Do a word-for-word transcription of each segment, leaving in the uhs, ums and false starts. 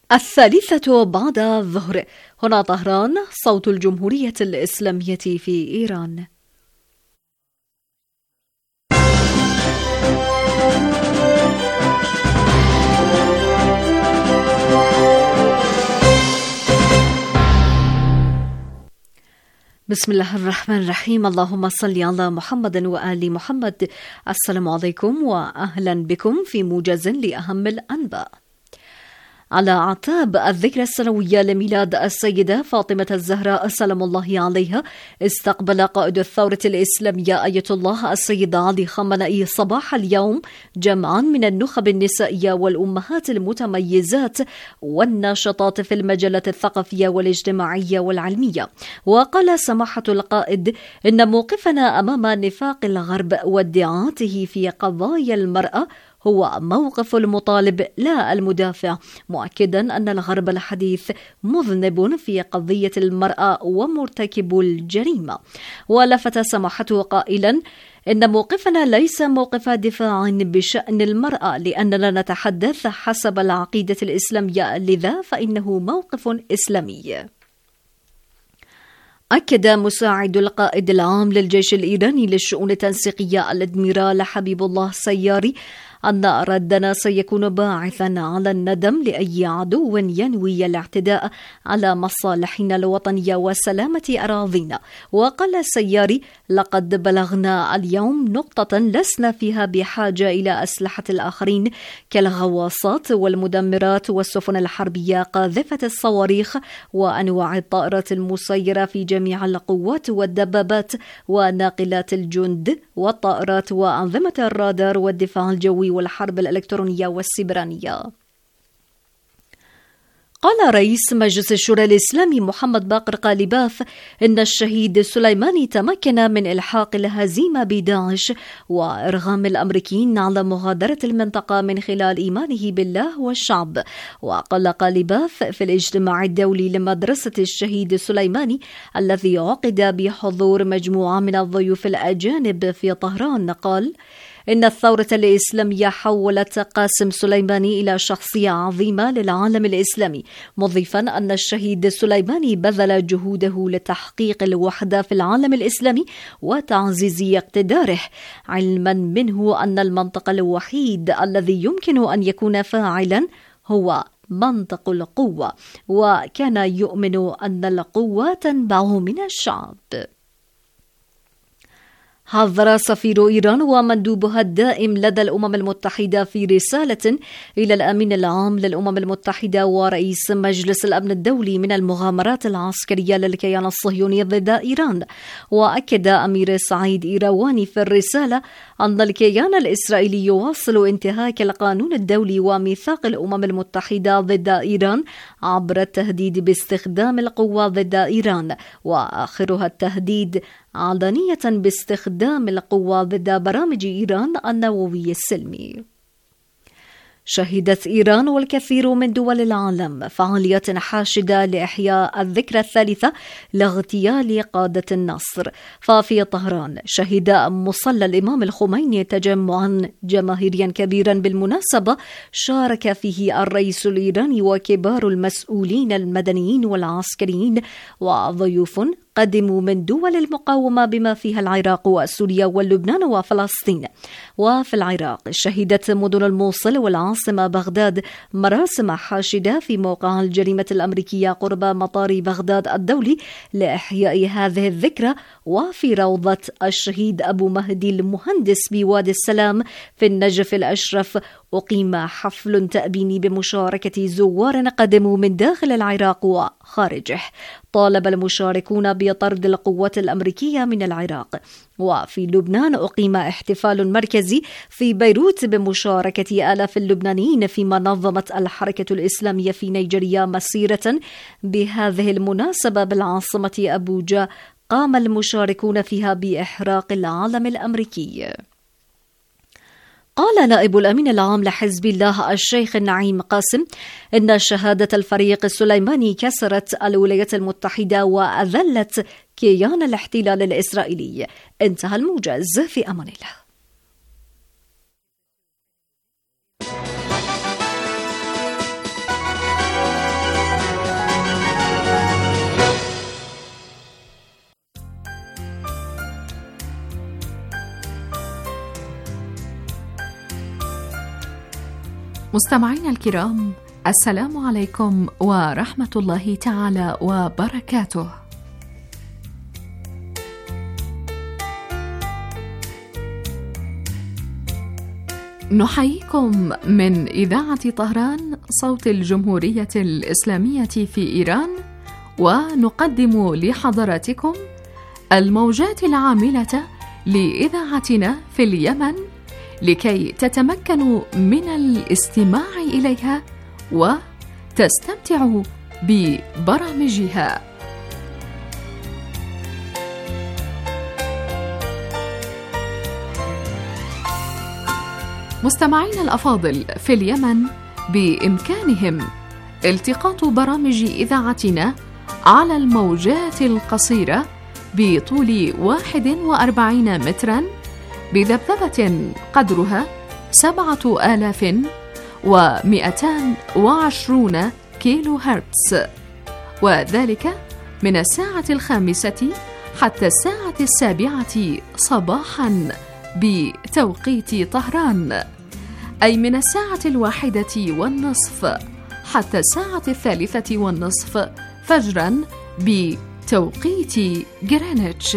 الثالثة بعد الظهر. هنا طهران، صوت الجمهورية الإسلامية في إيران. بسم الله الرحمن الرحيم. اللهم صل على محمد وآل محمد. السلام عليكم وأهلا بكم في موجز لأهم الأنباء. على أعتاب الذكرى السنوية لميلاد السيدة فاطمة الزهراء سلام الله عليها، استقبل قائد الثورة الإسلامية آية الله السيد علي خامنئي صباح اليوم جمعا من النخب النسائية والأمهات المتميزات والناشطات في المجالات الثقافية والاجتماعية والعلمية. وقال سماحة القائد إن موقفنا أمام نفاق الغرب وادعاته في قضايا المرأة هو موقف المطالب لا المدافع، مؤكدا أن الغرب الحديث مذنب في قضية المرأة ومرتكب الجريمة. ولفت سماحته قائلا إن موقفنا ليس موقف دفاع بشأن المرأة، لأننا نتحدث حسب العقيدة الإسلامية، لذا فإنه موقف إسلامي. أكد مساعد القائد العام للجيش الإيراني للشؤون التنسيقية الأدميرال حبيب الله سياري أن ردنا سيكون باعثا على الندم لأي عدو ينوي الاعتداء على مصالحنا الوطنية وسلامة أراضينا. وقال السياري: لقد بلغنا اليوم نقطة لسنا فيها بحاجة إلى أسلحة الآخرين كالغواصات والمدمرات والسفن الحربية قاذفة الصواريخ وأنواع الطائرات المسيرة في جميع القوات والدبابات وناقلات الجند والطائرات وأنظمة الرادار والدفاع الجوي والحرب الإلكترونية والسيبرانية. قال رئيس مجلس الشورى الإسلامي محمد باقر قالباف إن الشهيد سليماني تمكن من إلحاق الهزيمة بداعش وإرغام الأمريكيين على مغادرة المنطقة من خلال إيمانه بالله والشعب. وقال قالباف في الاجتماع الدولي لمدرسة الشهيد سليماني الذي عقد بحضور مجموعة من الضيوف الأجانب في طهران، قال إن الثورة الإسلامية حولت قاسم سليماني إلى شخصية عظيمة للعالم الإسلامي، مضيفا أن الشهيد سليماني بذل جهوده لتحقيق الوحدة في العالم الإسلامي وتعزيز اقتداره، علما منه أن المنطق الوحيد الذي يمكن أن يكون فاعلا هو منطق القوة، وكان يؤمن أن القوة تنبع من الشعب. حذر سفير إيران ومندوبها الدائم لدى الأمم المتحدة في رسالة إلى الأمين العام للأمم المتحدة ورئيس مجلس الأمن الدولي من المغامرات العسكرية للكيان الصهيوني ضد إيران. وأكد أمير سعيد إيرواني في الرسالة أن الكيان الإسرائيلي يواصل انتهاك القانون الدولي وميثاق الأمم المتحدة ضد إيران عبر التهديد باستخدام القوة ضد إيران، وآخرها التهديد علنية باستخدام القوة ضد برامج إيران النووي السلمي. شهدت إيران والكثير من دول العالم فعاليات حاشدة لإحياء الذكرى الثالثة لاغتيال قادة النصر. ففي طهران شهد مصلى الإمام الخميني تجمعا جماهيريا كبيرا بالمناسبة شارك فيه الرئيس الإيراني وكبار المسؤولين المدنيين والعسكريين وضيوف قدموا من دول المقاومة بما فيها العراق وسوريا ولبنان وفلسطين. وفي العراق شهدت مدن الموصل والعاصمة بغداد مراسم حاشدة في موقع الجريمة الأمريكية قرب مطار بغداد الدولي لإحياء هذه الذكرى. وفي روضة الشهيد أبو مهدي المهندس بوادي السلام في النجف الأشرف أقيم حفل تأبيني بمشاركة زوار قدموا من داخل العراق وخارجه. طالب المشاركون بطرد القوات الأمريكية من العراق. وفي لبنان أقيم احتفال مركزي في بيروت بمشاركة آلاف اللبنانيين فيما نظمت الحركة الإسلامية في نيجيريا مسيرة بهذه المناسبة بالعاصمة أبوجا قام المشاركون فيها بإحراق العلم الأمريكي. قال نائب الأمين العام لحزب الله الشيخ نعيم قاسم إن شهادة الفريق السليماني كسرت الولايات المتحدة وأذلت كيان الاحتلال الإسرائيلي. انتهى الموجز، في أمان الله. مستمعينا الكرام، السلام عليكم ورحمة الله تعالى وبركاته. نحييكم من إذاعة طهران صوت الجمهورية الإسلامية في إيران، ونقدم لحضراتكم الموجات العاملة لإذاعتنا في اليمن لكي تتمكنوا من الاستماع إليها وتستمتعوا ببرامجها. مستمعين الأفاضل، في اليمن بإمكانهم التقاط برامج إذاعتنا على الموجات القصيرة بطول واحد وأربعين متراً بذبذبة قدرها سبعة آلاف ومئتان وعشرون كيلو هرتز، وذلك من الساعة الخامسة حتى الساعة السابعة صباحاً بتوقيت طهران، أي من الساعة الواحدة والنصف حتى الساعة الثالثة والنصف فجراً بتوقيت جرينتش.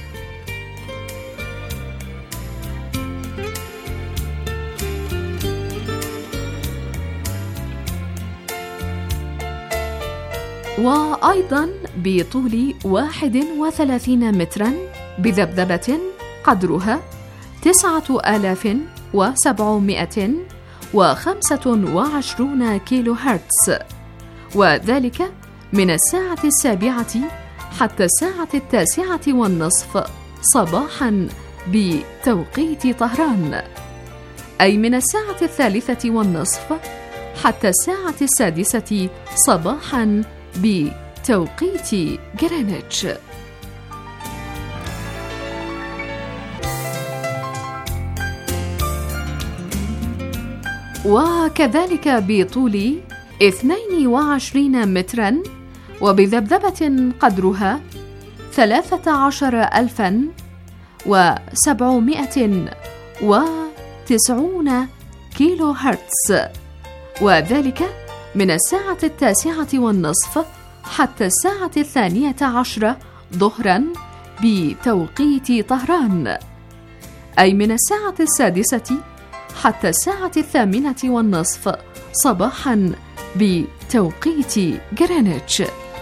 وأيضاً بطول واحد وثلاثين متراً بذبذبة قدرها تسعة آلاف وسبعمائة وخمسة وعشرين كيلو هرتز، وذلك من الساعة السابعة حتى الساعة التاسعة والنصف صباحاً بتوقيت طهران، أي من الساعة الثالثة والنصف حتى الساعة السادسة صباحاً بتوقيت جرينتش. وكذلك بطول اثنين وعشرين متراً وبذبذبة قدرها ثلاثة عشر ألفاً وسبعمائة وتسعون كيلو هرتز، وذلك من الساعة التاسعة والنصف حتى الساعة الثانية عشرة ظهراً بتوقيت طهران، أي من الساعة السادسة حتى الساعة الثامنة والنصف صباحاً بتوقيت جرينتش.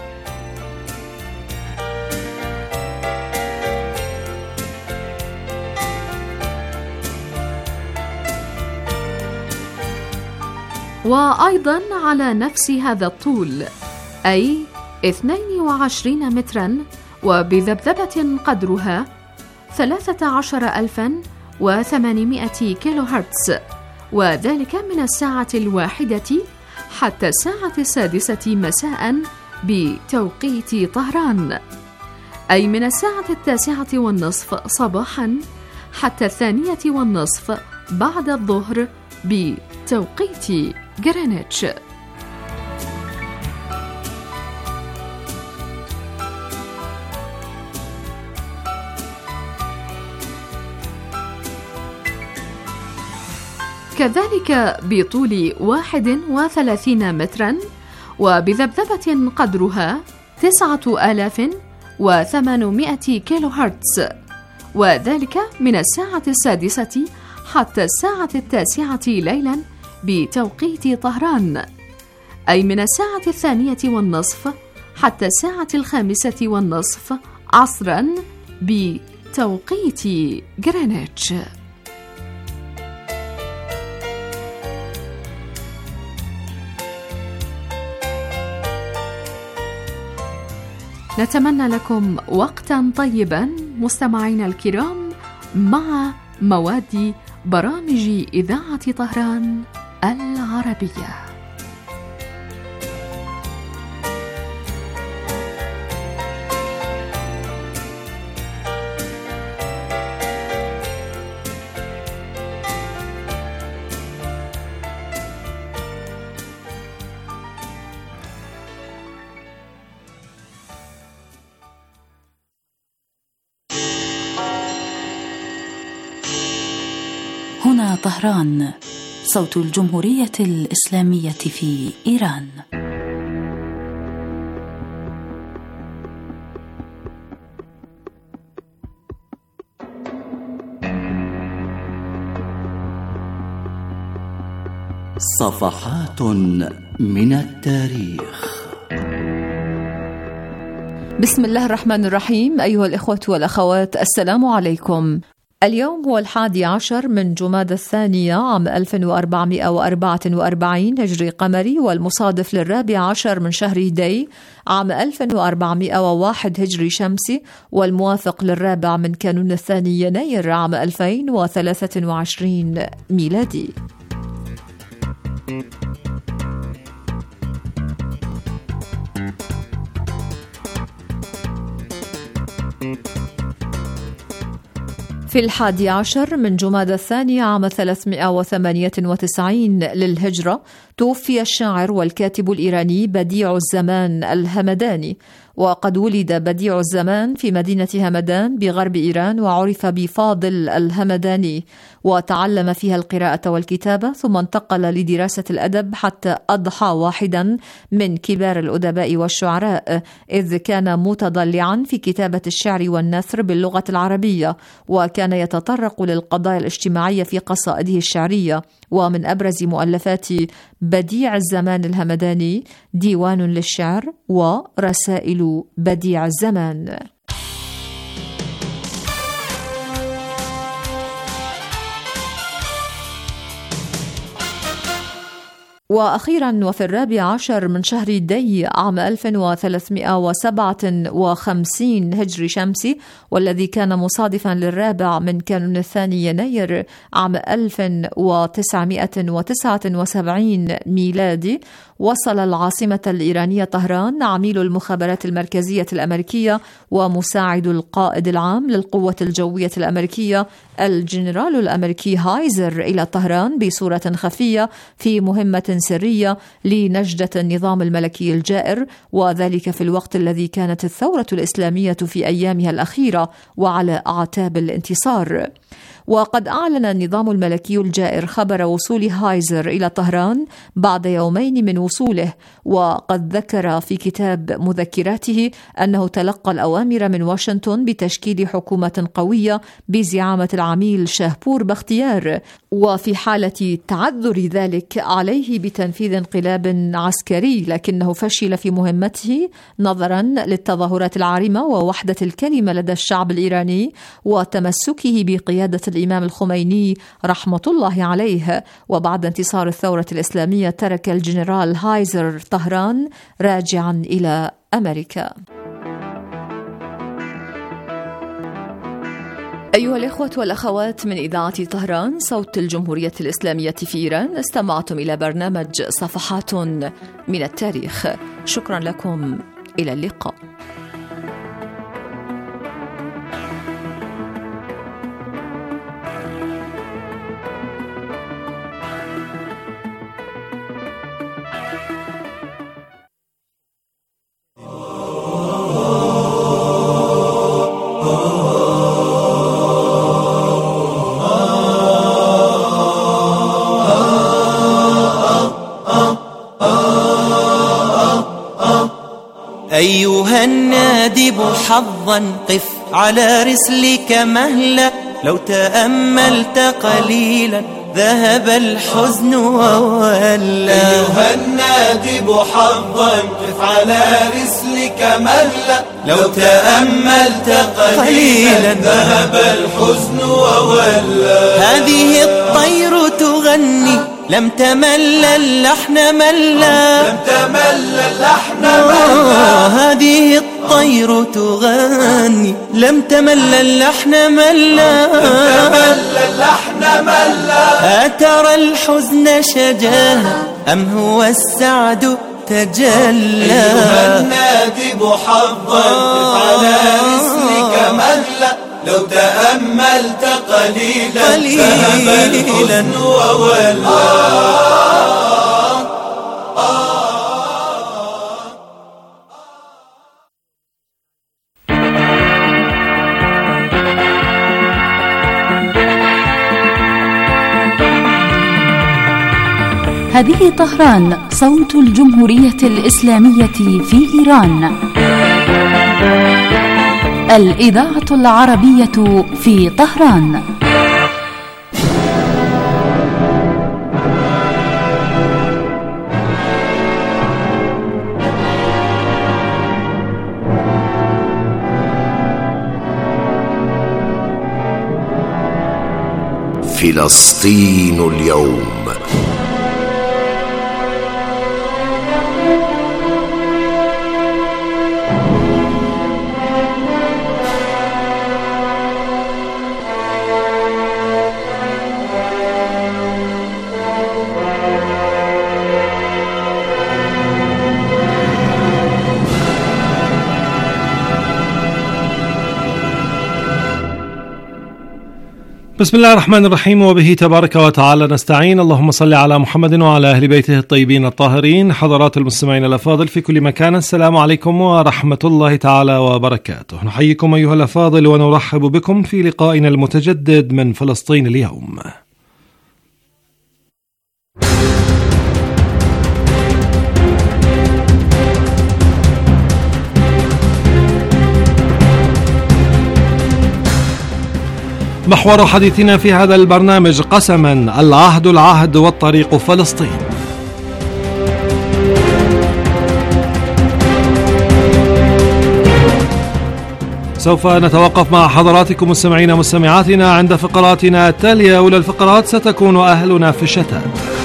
وأيضاً على نفس هذا الطول، أي اثنين وعشرين متراً وبذبذبة قدرها ثلاثة عشر ألفاً وثمانمائة كيلو هرتز، وذلك من الساعة الواحدة حتى الساعة السادسة مساء بتوقيت طهران، أي من الساعة التاسعة والنصف صباحا حتى الثانية والنصف بعد الظهر بتوقيت جرينتش. كذلك بطول واحد وثلاثين متراً وبذبذبة قدرها تسعة آلاف وثمانمائة كيلو هرتز، وذلك من الساعة السادسة حتى الساعة التاسعة ليلاً بتوقيت طهران، أي من الساعة الثانية والنصف حتى الساعة الخامسة والنصف عصراً بتوقيت جرينتش. نتمنى لكم وقتاً طيباً مستمعينا الكرام مع مواد برامج إذاعة طهران العربية. هنا طهران صوت الجمهورية الإسلامية في إيران. صفحات من التاريخ. بسم الله الرحمن الرحيم. أيها الإخوة والأخوات، السلام عليكم. اليوم هو الحادي عشر من جمادى الثانية عام ألف وأربعمائة وأربعة وأربعين هجري قمري، والمصادف للرابع عشر من شهر دي عام ألف وأربعمائة وواحد هجري شمسي، والموافق للرابع من كانون الثاني يناير عام ألفين وثلاثة وعشرين ميلادي. في الحادي عشر من جمادى الثاني عام ثلاثمائة وثمانية وتسعين للهجرة توفي الشاعر والكاتب الإيراني بديع الزمان الهمداني. وقد ولد بديع الزمان في مدينة همدان بغرب إيران، وعرف بفاضل الهمداني، وتعلم فيها القراءة والكتابة، ثم انتقل لدراسة الأدب حتى أضحى واحدا من كبار الأدباء والشعراء، إذ كان متضلعا في كتابة الشعر والنثر باللغة العربية، وكان يتطرق للقضايا الاجتماعية في قصائده الشعرية. ومن أبرز مؤلفات بديع الزمان الهمداني ديوان للشعر ورسائل بديع الزمان. وأخيرا وفي الرابع عشر من شهر دي عام ألف وثلاثمائة وسبعة وخمسين هجري شمسي، والذي كان مصادفا للرابع من كانون الثاني يناير عام ألف وتسعمائة وتسعة وسبعين ميلادي، وصل العاصمة الإيرانية طهران عميل المخابرات المركزية الأمريكية ومساعد القائد العام للقوة الجوية الأمريكية الجنرال الأمريكي هايزر إلى طهران بصورة خفية في مهمة سرية لنجدة النظام الملكي الجائر، وذلك في الوقت الذي كانت الثورة الإسلامية في أيامها الأخيرة وعلى أعتاب الانتصار. وقد أعلن النظام الملكي الجائر خبر وصول هايزر إلى طهران بعد يومين من وصوله، وقد ذكر في كتاب مذكراته أنه تلقى الأوامر من واشنطن بتشكيل حكومة قوية بزعامة العميل شاهبور بختيار، وفي حالة تعذر ذلك عليه بتنفيذ انقلاب عسكري، لكنه فشل في مهمته نظرا للتظاهرات العارمة ووحدة الكلمة لدى الشعب الإيراني وتمسكه بقيادة الإمام الخميني رحمة الله عليه. وبعد انتصار الثورة الإسلامية ترك الجنرال هايزر طهران راجعا إلى أمريكا. أيها الإخوة والأخوات، من إذاعة طهران صوت الجمهورية الإسلامية في إيران، استمعتم إلى برنامج صفحات من التاريخ. شكرا لكم، إلى اللقاء. أيها النادب حظا قف على رسلك مهلا، لو تأملت قليلا ذهب الحزن وولى. أيها النادب حظا قف على رسلك مهلا، لو تأملت قليلا ذهب الحزن وولى. هذه الطير تغني لم تمل اللحن ملا، لم تمل اللحن ملا. هذه الطير تغني لم تمل اللحن ملا، لم تمل اللحن ملا. أترى الحزن شجاها أم هو السعد تجلى؟ أيها النادب حظا قف على رسلك مهلا، لو تأملت قليلا, قليلاً ذهب الحزن وولى. هذه طهران، صوت الجمهورية الإسلامية في إيران. الإذاعة العربية في طهران. فلسطين اليوم. بسم الله الرحمن الرحيم، وبه تبارك وتعالى نستعين. اللهم صل على محمد وعلى أهل بيته الطيبين الطاهرين. حضرات المستمعين الأفاضل في كل مكان، السلام عليكم ورحمة الله تعالى وبركاته. نحييكم أيها الأفاضل ونرحب بكم في لقائنا المتجدد من فلسطين اليوم. محور حديثنا في هذا البرنامج قسما العهد العهد والطريق فلسطين. سوف نتوقف مع حضراتكم مستمعين مستمعاتنا عند فقراتنا التالية. أولى الفقرات ستكون أهلنا في الشتات،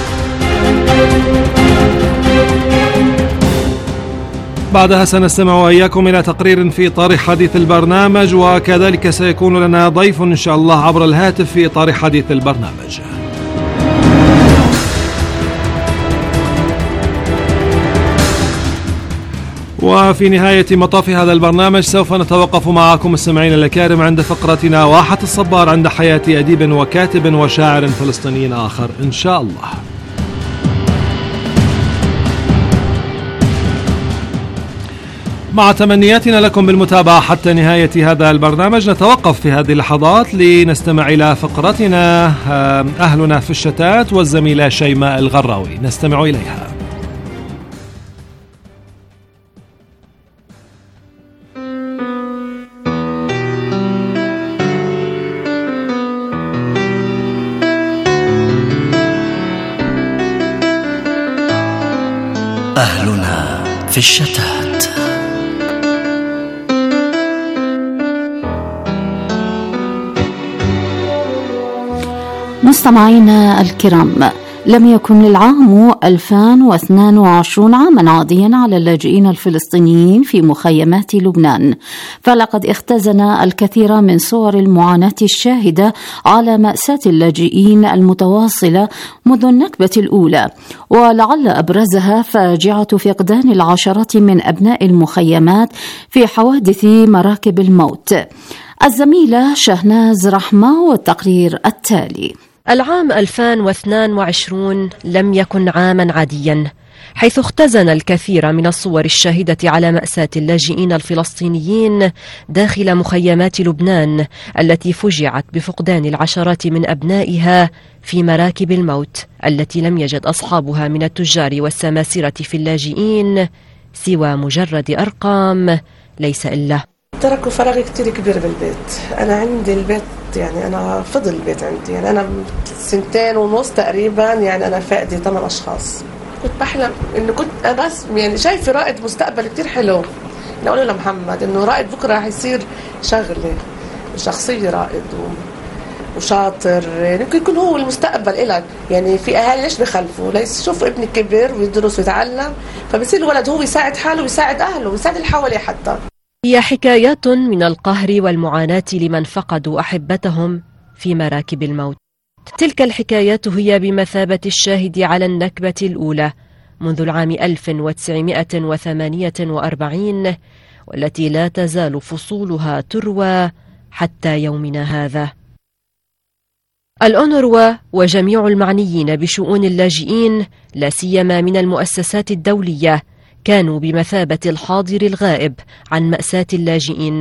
بعدها سنستمع وإياكم إلى تقرير في إطار حديث البرنامج، وكذلك سيكون لنا ضيف إن شاء الله عبر الهاتف في إطار حديث البرنامج. وفي نهاية مطاف هذا البرنامج سوف نتوقف معكم مستمعين الأكارم عند فقرتنا واحة الصبار عند حياة أديب وكاتب وشاعر فلسطيني آخر إن شاء الله. مع تمنياتنا لكم بالمتابعة حتى نهاية هذا البرنامج، نتوقف في هذه اللحظات لنستمع إلى فقرتنا أهلنا في الشتات والزميلة شيماء الغراوي، نستمع إليها. أهلنا في الشتات. مستمعينا الكرام، لم يكن العام ألفين واثنين وعشرين عاما عاديا على اللاجئين الفلسطينيين في مخيمات لبنان، فلقد اختزن الكثير من صور المعاناة الشاهدة على مأساة اللاجئين المتواصلة منذ النكبة الأولى، ولعل أبرزها فاجعة فقدان العشرات من أبناء المخيمات في حوادث مراكب الموت. الزميلة شهناز رحمة والتقرير التالي. العام ألفين واثنين وعشرين لم يكن عاما عاديا، حيث اختزن الكثير من الصور الشاهدة على مأساة اللاجئين الفلسطينيين داخل مخيمات لبنان التي فجعت بفقدان العشرات من أبنائها في مراكب الموت التي لم يجد أصحابها من التجار والسماسرة في اللاجئين سوى مجرد أرقام ليس إلا. تركوا فراغ كتير كبير بالبيت. أنا عندي البيت، يعني أنا فضل البيت عندي، يعني أنا سنتين ونص تقريبا، يعني أنا فاقدة ثمان أشخاص. كنت بحلم إنه كنت أنا بس يعني شايفة رائد مستقبل كتير حلو. أنا أقول له لمحمد إنه رائد بكرة حيصير شغلة شخصية رائد وشاطر، يعني يمكن يكون هو المستقبل إلك. يعني في أهالي ليش بخلفوا؟ ليش يشوفوا ابني كبر ويدرس ويتعلم، فبصير الولد هو يساعد حاله ويساعد أهله ويساعد اللي حواليه حتى. هي حكايات من القهر والمعاناة لمن فقدوا أحبتهم في مراكب الموت. تلك الحكايات هي بمثابة الشاهد على النكبة الأولى منذ العام ألف وتسعمائة وثمانية وأربعين، والتي لا تزال فصولها تروى حتى يومنا هذا. الأونروا وجميع المعنيين بشؤون اللاجئين، لا سيما من المؤسسات الدولية، كانوا بمثابة الحاضر الغائب عن مأساة اللاجئين،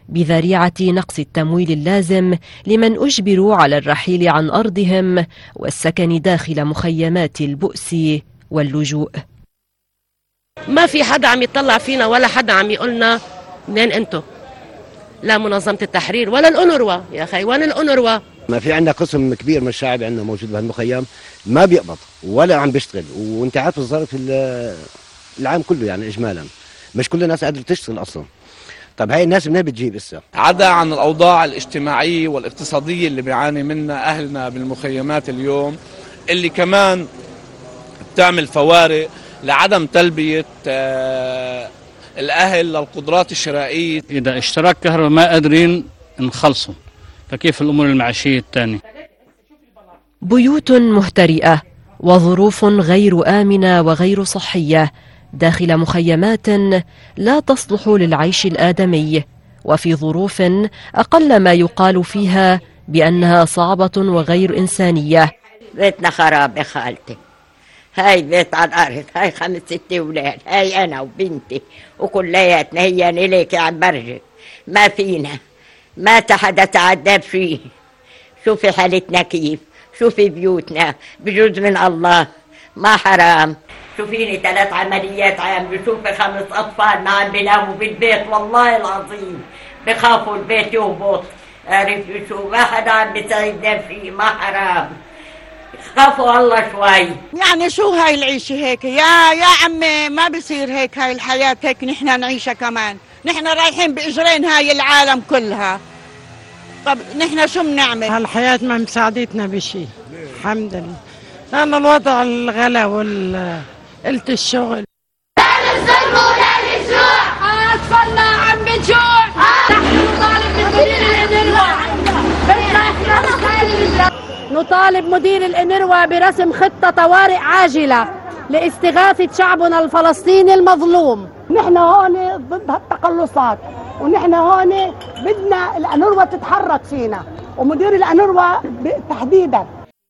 بذريعة نقص التمويل اللازم لمن أجبروا على الرحيل عن أرضهم والسكن داخل مخيمات البؤس واللجوء. ما في حدا عم يطلع فينا ولا حدا عم يقولنا منين انتو، لا منظمة التحرير ولا الأونروا. يا أخي وين الأونروا؟ ما في عندنا قسم كبير من الشعب عندنا موجود بهالمخيم ما بيقبض ولا عم بيشتغل، وانت عارف الظرف العام كله يعني اجمالا مش كل الناس قادره تشتغل اصلا. طب هاي الناس منين بتجيب اسا؟ عدا عن الاوضاع الاجتماعيه والاقتصاديه اللي بيعاني منها اهلنا بالمخيمات اليوم، اللي كمان بتعمل فوارق لعدم تلبيه آه الاهل للقدرات الشرائيه. اذا اشتراك كهرباء ما قادرين نخلصهم، فكيف الامور المعيشيه الثانيه؟ بيوت مهترئه وظروف غير آمنة وغير صحية داخل مخيمات لا تصلح للعيش الآدمي، وفي ظروف أقل ما يقال فيها بأنها صعبة وغير إنسانية. بيتنا خراب يا خالتي، هاي بيت على الأرض، هاي خمس ست أولاد، هاي أنا وبنتي وكلياتنا هي إليك عم برجع، ما فينا ما حدا تعذب فيه. شوفي حالتنا كيف، شوفي بيوتنا بجوز من الله ما حرام. شوفيني ثلاث عمليات عام، بشوفي خمس أطفال ما عم بيناموا بالبيت، والله العظيم بخافوا البيت يهبط. عرفتوا شو، ما حدا عم بيساعدنا فيه، ما حرام، خافوا الله شوي. يعني شو هاي العيشة هيك يا يا عمي؟ ما بصير هيك، هاي الحياة هيك نحن نعيشها كمان، نحن رايحين بإجرين هاي العالم كلها. طب نحن شو بنعمل؟ هالحياة ما مساعدتنا بشيء الحمد لله، لأن الوضع الغلا وال قلت الشغل. أطفالنا عم بتجوع، نحن نطالب من مدير الأنروا نطالب مدير الأنروا برسم خطة طوارئ عاجلة لاستغاثة شعبنا الفلسطيني المظلوم. نحن هون ضد هالتقلصات، ونحن هون بدنا الأنروا تتحرك فينا، ومدير الأنروا تحديدا.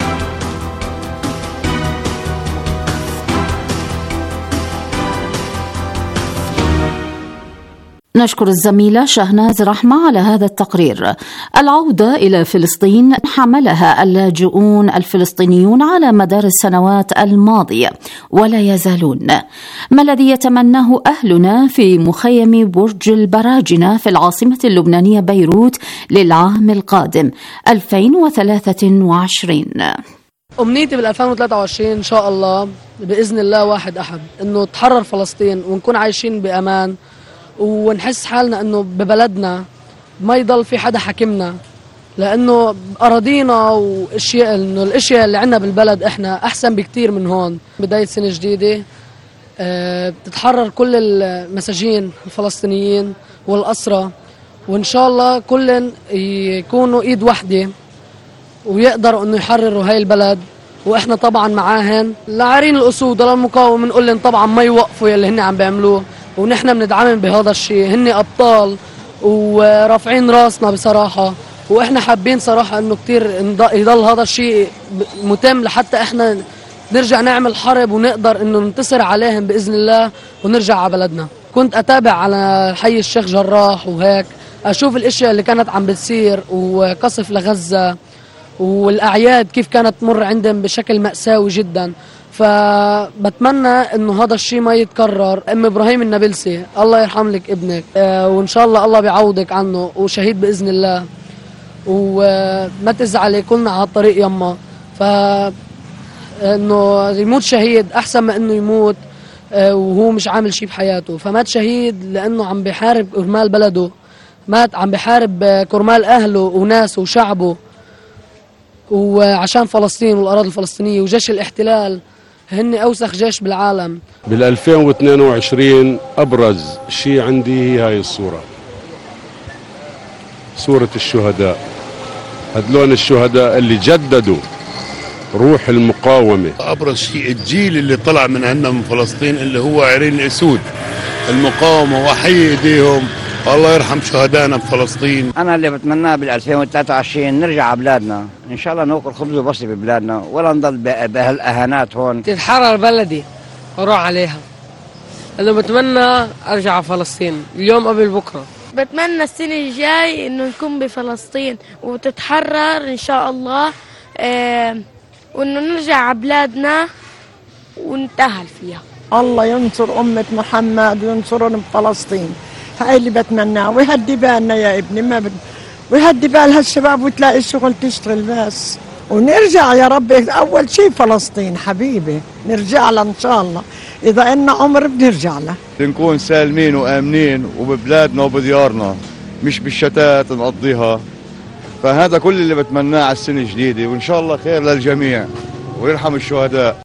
نشكر الزميلة شهناز رحمة على هذا التقرير. العودة إلى فلسطين حملها اللاجئون الفلسطينيون على مدار السنوات الماضية ولا يزالون، ما الذي يتمناه أهلنا في مخيم برج البراجنة في العاصمة اللبنانية بيروت للعام القادم ألفين وثلاثة وعشرين. أمنيتي بال ألفين وثلاثة وعشرين إن شاء الله بإذن الله واحد أحد إنه تحرر فلسطين ونكون عايشين بأمان، ونحس حالنا انه ببلدنا ما يضل في حدا حاكمنا، لانه اراضينا واشياء انه الاشياء اللي عندنا بالبلد احنا احسن بكتير من هون. بدايه سنه جديده أه بتتحرر كل المساجين الفلسطينيين والاسرى، وان شاء الله كلن يكونوا ايد وحده ويقدروا انه يحرروا هاي البلد، واحنا طبعا معاهن لاعرين الاسود للمقاومه. بنقول لهم طبعا ما يوقفوا يلي هن عم بيعملوه، ونحن بندعمهم بهذا الشيء. هن أبطال ورافعين راسنا بصراحة، وإحنا حابين صراحة إنه كتير يضل هذا الشيء متم لحتى إحنا نرجع نعمل حرب ونقدر إنه ننتصر عليهم بإذن الله ونرجع على بلدنا. كنت أتابع على حي الشيخ جراح وهيك أشوف الأشياء اللي كانت عم بتصير، وقصف لغزة والأعياد كيف كانت تمر عندهم بشكل مأساوي جدا. فبتمنى انه هذا الشيء ما يتكرر. ام ابراهيم النابلسي الله يرحم لك ابنك، آه وان شاء الله الله بيعوضك عنه وشهيد باذن الله، وما تزعلي كلنا على الطريق يما. ف انه يموت شهيد احسن من انه يموت آه وهو مش عامل شيء بحياته. فمات شهيد لانه عم بيحارب كرمال بلده، مات عم بيحارب كرمال اهله وناسه وشعبه وعشان فلسطين والاراضي الفلسطينيه. وجيش الاحتلال هن أوسخ جيش بالعالم. بال ألفين واثنين وعشرين أبرز شيء عندي هي هاي الصورة، صورة الشهداء، هدلون الشهداء اللي جددوا روح المقاومة. أبرز شيء الجيل اللي طلع من عندنا من فلسطين اللي هو عرين الأسود المقاومة، وأحيي إيديهم الله يرحم شهدائنا بفلسطين. أنا اللي بتمناه بال ألفين وثلاثة وعشرين نرجع على بلادنا إن شاء الله، ناكل خبز وبصل ببلادنا ولا نضل بهالأهانات هون. تتحرر بلدي وأروح عليها، اللي بتمنى أرجع على فلسطين اليوم قبل بكرة. بتمنى السنة الجاي إنه نكون بفلسطين وتتحرر إن شاء الله، آه وإنه نرجع على بلادنا ونتأهل فيها. الله ينصر أمة محمد وينصرهم بفلسطين، هاي اللي بتمناه، ويهدي بالنا يا ابني، ما بد... ويهدي بال هالشباب وتلاقي الشغل تشتغل بس، ونرجع يا رب. أول شيء فلسطين حبيبي، نرجع لها إن شاء الله، إذا إلنا عمر بنرجع لها. نكون سالمين وآمنين وببلادنا وبديارنا، مش بالشتات نقضيها. فهذا كل اللي بتمناه على السنة الجديدة، وإن شاء الله خير للجميع ويرحم الشهداء.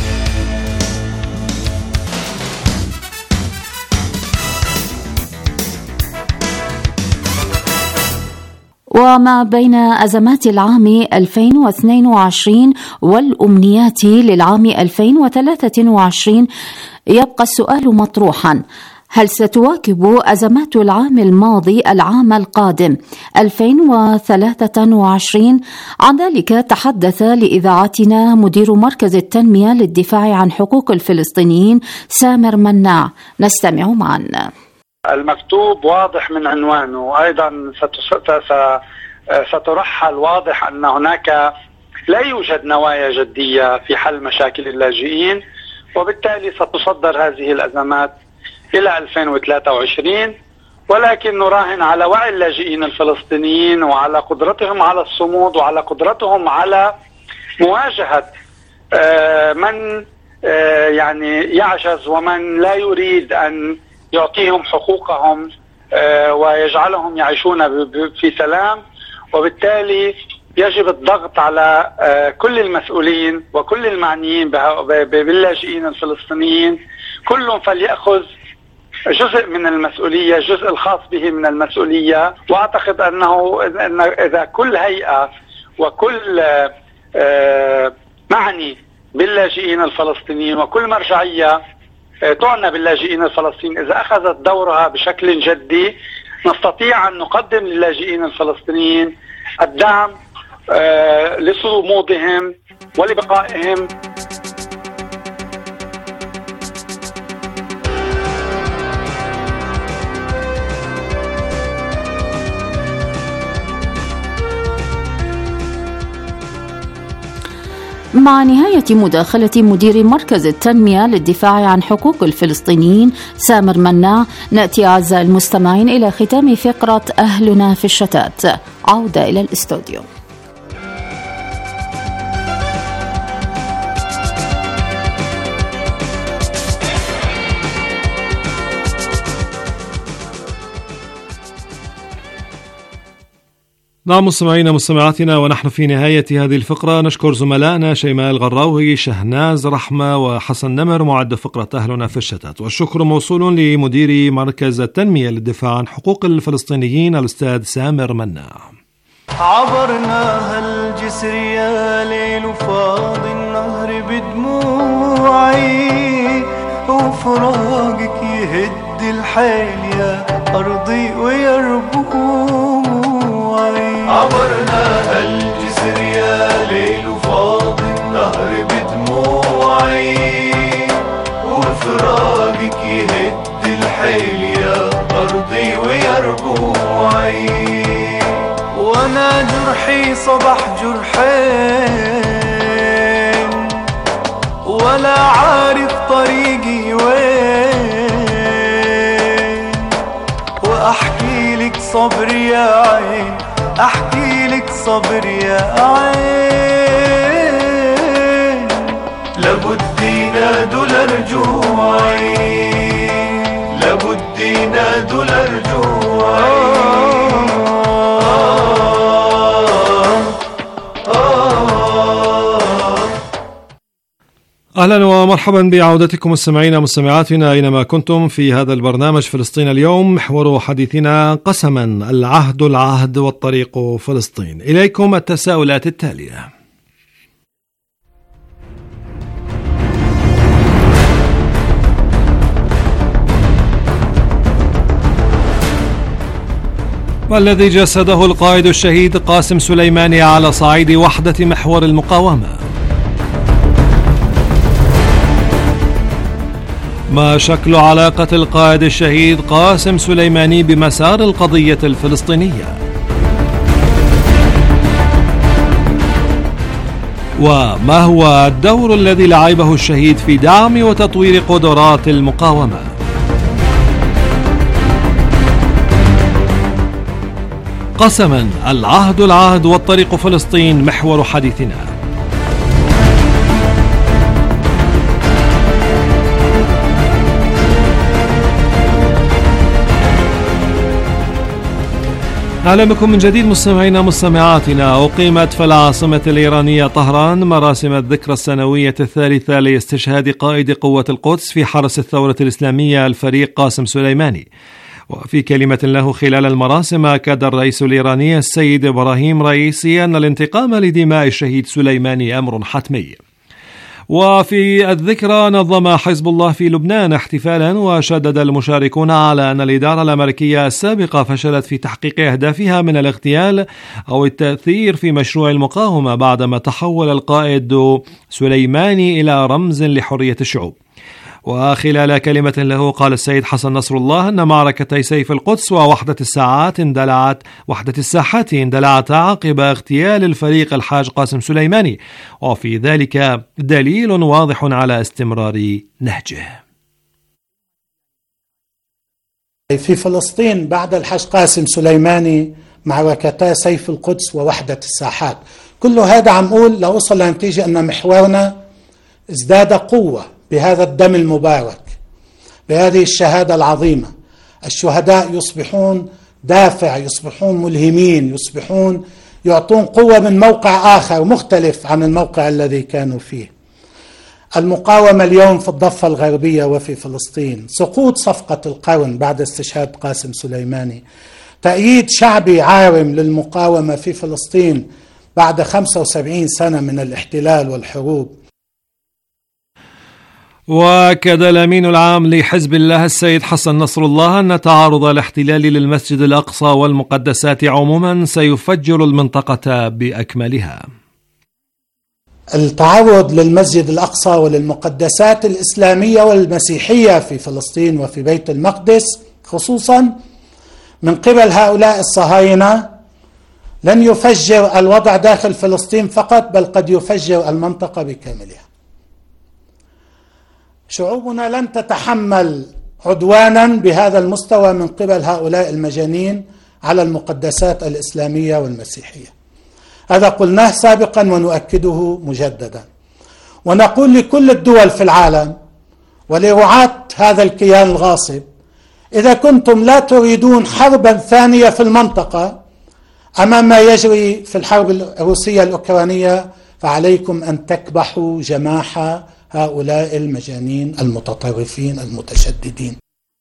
وما بين أزمات العام ألفين واثنين وعشرين والأمنيات للعام ألفين وثلاثة وعشرين يبقى السؤال مطروحا: هل ستواكب أزمات العام الماضي العام القادم ألفين وثلاثة وعشرين؟ عن ذلك تحدث لإذاعتنا مدير مركز التنمية للدفاع عن حقوق الفلسطينيين سامر مناع، نستمع معا. المكتوب واضح من عنوانه، وأيضا سترحل واضح أن هناك لا يوجد نوايا جدية في حل مشاكل اللاجئين، وبالتالي ستصدر هذه الأزمات إلى ألفين وثلاثة وعشرين. ولكن نراهن على وعي اللاجئين الفلسطينيين وعلى قدرتهم على الصمود وعلى قدرتهم على مواجهة من يعني يعجز ومن لا يريد أن يعطيهم حقوقهم ويجعلهم يعيشون في سلام. وبالتالي يجب الضغط على كل المسؤولين وكل المعنيين باللاجئين الفلسطينيين، كل فليأخذ جزء من المسؤولية، الجزء الخاص به من المسؤولية. وأعتقد أنه إذا كل هيئة وكل معني باللاجئين الفلسطينيين وكل مرجعية تعنى باللاجئين الفلسطينيين إذا أخذت دورها بشكل جدي، نستطيع أن نقدم للاجئين الفلسطينيين الدعم لصمودهم ولبقائهم. مع نهاية مداخلة مدير مركز التنمية للدفاع عن حقوق الفلسطينيين سامر مناع، نأتي أعزائي المستمعين إلى ختام فقرة أهلنا في الشتات. عودة إلى الاستوديو. نعم مستمعينا مستمعاتنا، ونحن في نهاية هذه الفقرة نشكر زملائنا شيماء الغراوي، شهناز رحمة وحسن نمر معد فقرة أهلنا في الشتات، والشكر موصول لمدير مركز التنمية للدفاع عن حقوق الفلسطينيين الأستاذ سامر مناع. عبرنا هالجسر يا ليل وفاض النهر بدموعي، وفراقك يهد الحيل يا أرضي ويربوعي. عبرنا هالجسر يا ليل وفاض النهر بدموعي، وفراقك يهد الحيل يا أرضي ويربوعي. وانا جرحي صبح جرحين، ولا عارف طريقي وين، واحكي لك صبر يا عين، احكي لك صبر يا عين. لابد ينادوا لرجوعي، لابد ينادوا لرجوعي. أهلا ومرحبا بعودتكم مستمعينا مستمعاتنا أينما كنتم في هذا البرنامج فلسطين اليوم. محور حديثنا قسما العهد العهد والطريق فلسطين. إليكم التساؤلات التالية: ما الذي جسده القائد الشهيد قاسم سليماني على صعيد وحدة محور المقاومة؟ ما شكل علاقة القائد الشهيد قاسم سليماني بمسار القضية الفلسطينية؟ وما هو الدور الذي لعبه الشهيد في دعم وتطوير قدرات المقاومة؟ قسما العهد العهد والطريق فلسطين محور حديثنا. أهلا بكم من جديد مستمعينا مستمعاتنا. أقيمت في العاصمة الإيرانية طهران مراسم الذكرى السنوية الثالثة لاستشهاد قائد قوة القدس في حرس الثورة الإسلامية الفريق قاسم سليماني. وفي كلمة له خلال المراسم أكد الرئيس الإيراني السيد إبراهيم رئيسي أن الانتقام لدماء الشهيد سليماني أمر حتمي. وفي الذكرى نظم حزب الله في لبنان احتفالا، وشدد المشاركون على أن الإدارة الأمريكية السابقة فشلت في تحقيق أهدافها من الاغتيال أو التأثير في مشروع المقاومة بعدما تحول القائد سليماني إلى رمز لحرية الشعوب. وخلال كلمة له قال السيد حسن نصر الله أن معركتي سيف القدس ووحدة الساعات اندلعت وحدة الساحات اندلعت عقب اغتيال الفريق الحاج قاسم سليماني، وفي ذلك دليل واضح على استمرار نهجه. في فلسطين بعد الحاج قاسم سليماني معركتا سيف القدس ووحدة الساحات، كل هذا عم أقول لأوصل لنتيجة أن محورنا ازداد قوة بهذا الدم المبارك، بهذه الشهادة العظيمة. الشهداء يصبحون دافع، يصبحون ملهمين، يصبحون يعطون قوة من موقع آخر مختلف عن الموقع الذي كانوا فيه. المقاومة اليوم في الضفة الغربية وفي فلسطين، سقوط صفقة القرن بعد استشهاد قاسم سليماني، تأييد شعبي عارم للمقاومة في فلسطين بعد خمسة وسبعين سنة من الاحتلال والحروب. وأكد الأمين العام لحزب الله السيد حسن نصر الله أن تعرض الاحتلال للمسجد الأقصى والمقدسات عموما سيفجر المنطقة بأكملها. التعرض للمسجد الأقصى وللمقدسات الإسلامية والمسيحية في فلسطين وفي بيت المقدس خصوصا من قبل هؤلاء الصهاينة لن يفجر الوضع داخل فلسطين فقط، بل قد يفجر المنطقة بكاملها. شعوبنا لن تتحمل عدوانا بهذا المستوى من قبل هؤلاء المجانين على المقدسات الإسلامية والمسيحية. هذا قلناه سابقا ونؤكده مجددا، ونقول لكل الدول في العالم ولرعاة هذا الكيان الغاصب: إذا كنتم لا تريدون حربا ثانية في المنطقة أمام ما يجري في الحرب الروسية الأوكرانية، فعليكم أن تكبحوا جماح هؤلاء المجانين المتطرفين المتشددين.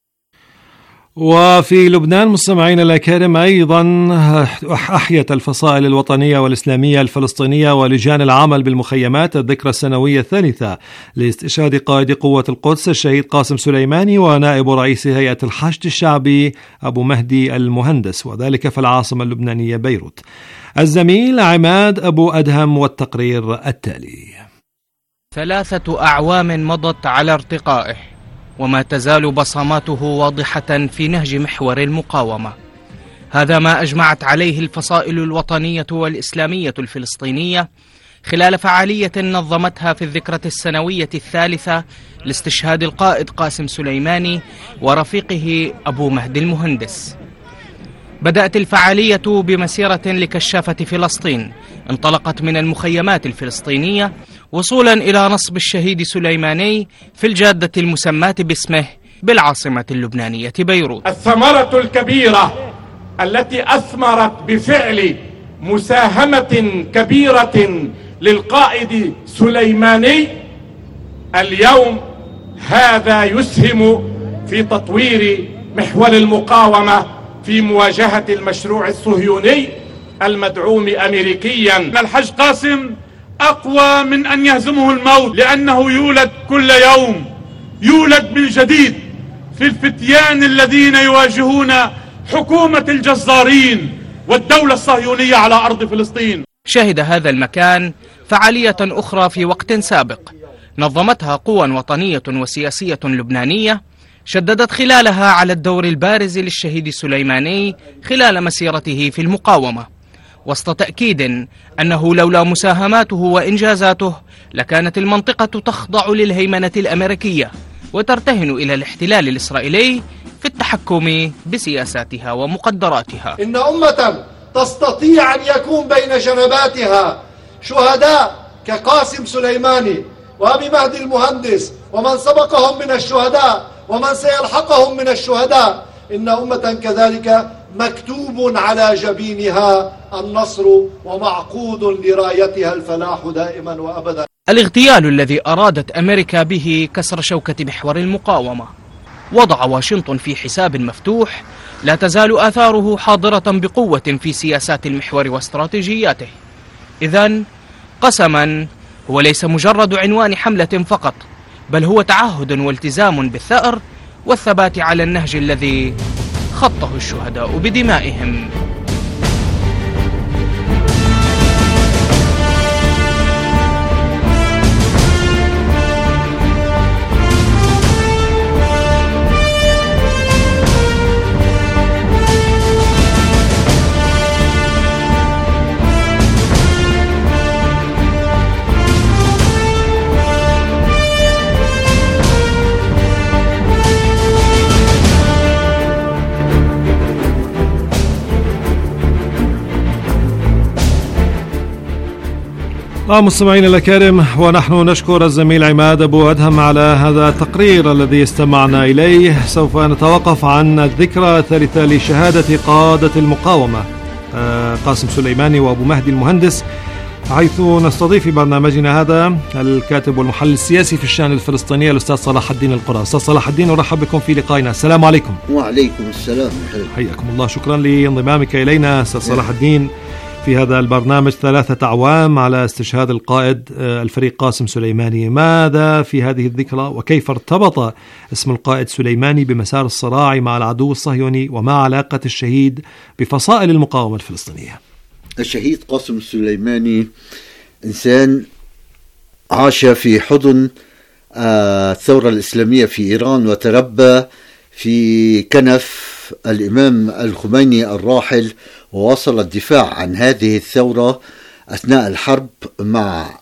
وفي لبنان مستمعين الأكارم أيضا أحيت الفصائل الوطنية والإسلامية الفلسطينية ولجان العمل بالمخيمات الذكرى السنوية الثالثة لاستشهاد قائد قوة القدس الشهيد قاسم سليماني ونائب رئيس هيئة الحشد الشعبي أبو مهدي المهندس، وذلك في العاصمة اللبنانية بيروت. الزميل عماد أبو أدهم والتقرير التالي. ثلاثة أعوام مضت على ارتقائه، وما تزال بصماته واضحة في نهج محور المقاومة. هذا ما أجمعت عليه الفصائل الوطنية والإسلامية الفلسطينية خلال فعالية نظمتها في الذكرى السنوية الثالثة لاستشهاد القائد قاسم سليماني ورفيقه أبو مهدي المهندس. بدأت الفعالية بمسيرة لكشافة فلسطين انطلقت من المخيمات الفلسطينية وصولا إلى نصب الشهيد سليماني في الجادة المسماة باسمه بالعاصمة اللبنانية بيروت. الثمرة الكبيرة التي أثمرت بفعل مساهمة كبيرة للقائد سليماني اليوم هذا يسهم في تطوير محور المقاومة في مواجهة المشروع الصهيوني المدعوم أمريكيا. الحاج قاسم أقوى من أن يهزمه الموت، لأنه يولد كل يوم، يولد من جديد في الفتيان الذين يواجهون حكومة الجزارين والدولة الصهيونية على أرض فلسطين. شهد هذا المكان فعالية أخرى في وقت سابق نظمتها قوى وطنية وسياسية لبنانية شددت خلالها على الدور البارز للشهيد سليماني خلال مسيرته في المقاومة، وسط تأكيد أنه لولا مساهماته وإنجازاته لكانت المنطقة تخضع للهيمنة الأمريكية وترتهن إلى الاحتلال الإسرائيلي في التحكم بسياساتها ومقدراتها. إن أمة تستطيع أن يكون بين جنباتها شهداء كقاسم سليماني وأبي مهدي المهندس ومن سبقهم من الشهداء ومن سيلحقهم من الشهداء، إن أمة كذلك مكتوب على جبينها النصر ومعقود لرايتها الفلاح دائما وأبدا. الاغتيال الذي أرادت أمريكا به كسر شوكة محور المقاومة وضع واشنطن في حساب مفتوح لا تزال آثاره حاضرة بقوة في سياسات المحور واستراتيجياته. إذن قسما هو ليس مجرد عنوان حملة فقط، بل هو تعهد والتزام بالثأر والثبات على النهج الذي خطه الشهداء بدمائهم. مستمعينا الأكارم، ونحن نشكر الزميل عماد أبو أدهم على هذا التقرير الذي استمعنا إليه. سوف نتوقف عن الذكرى الثالثة لشهادة قادة المقاومة قاسم سليماني وأبو مهدي المهندس، حيث نستضيف في برنامجنا هذا الكاتب والمحلل السياسي في الشأن الفلسطيني الأستاذ صلاح الدين القرى. أستاذ صلاح الدين، أرحب بكم في لقائنا. السلام عليكم. وعليكم السلام. حياكم الله، شكرا لانضمامك إلينا أستاذ صلاح الدين في هذا البرنامج. ثلاثة أعوام على استشهاد القائد الفريق قاسم سليماني، ماذا في هذه الذكرى وكيف ارتبط اسم القائد سليماني بمسار الصراع مع العدو الصهيوني، وما علاقة الشهيد بفصائل المقاومة الفلسطينية؟ الشهيد قاسم سليماني إنسان عاش في حضن الثورة الإسلامية في إيران، وتربى في كنف الإمام الخميني الراحل، وواصل الدفاع عن هذه الثورة أثناء الحرب مع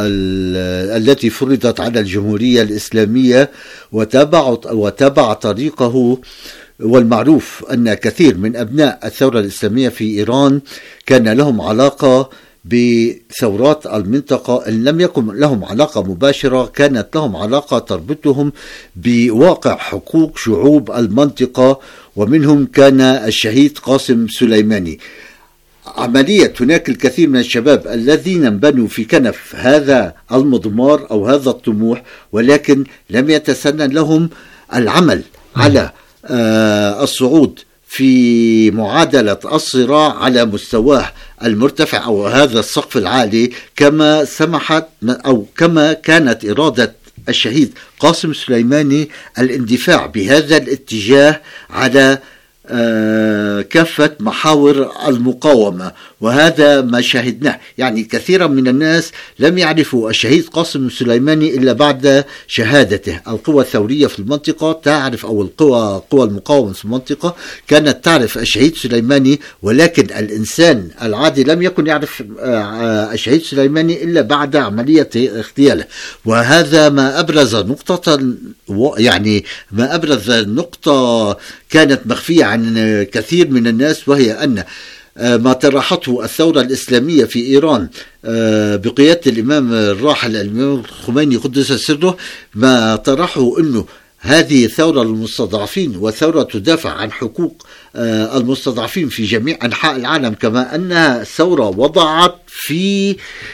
التي فرضت على الجمهورية الإسلامية، وتابع وتابع طريقه. والمعروف أن كثير من أبناء الثورة الإسلامية في إيران كان لهم علاقة بثورات المنطقة، إن لم يكن لهم علاقة مباشرة كانت لهم علاقة تربطهم بواقع حقوق شعوب المنطقة، ومنهم كان الشهيد قاسم سليماني. عملية هناك الكثير من الشباب الذين بنوا في كنف هذا المضمار أو هذا الطموح، ولكن لم يتسنن لهم العمل على آه الصعود في معادلة الصراع على مستواه المرتفع أو هذا السقف العالي، كما سمحت أو كما كانت إرادة الشهيد قاسم سليماني الاندفاع بهذا الاتجاه على آه كافة محاور المقاومة. وهذا ما شاهدناه، يعني كثيرا من الناس لم يعرفوا الشهيد قاسم سليماني إلا بعد شهادته. القوى الثورية في المنطقة تعرف، أو القوى قوى المقاومة في المنطقة كانت تعرف الشهيد سليماني، ولكن الإنسان العادي لم يكن يعرف آه الشهيد سليماني إلا بعد عملية اغتياله. وهذا ما أبرز نقطة، يعني ما أبرز نقطة كانت مخفية عن كثير من الناس، وهي أن ما طرحته الثورة الإسلامية في إيران بقيادة الإمام الراحل الإمام الخميني قدس سره، ما طرحه أنه هذه ثورة للمستضعفين وثورة تدافع عن حقوق المستضعفين في جميع أنحاء العالم، كما أنها ثورة وضعت في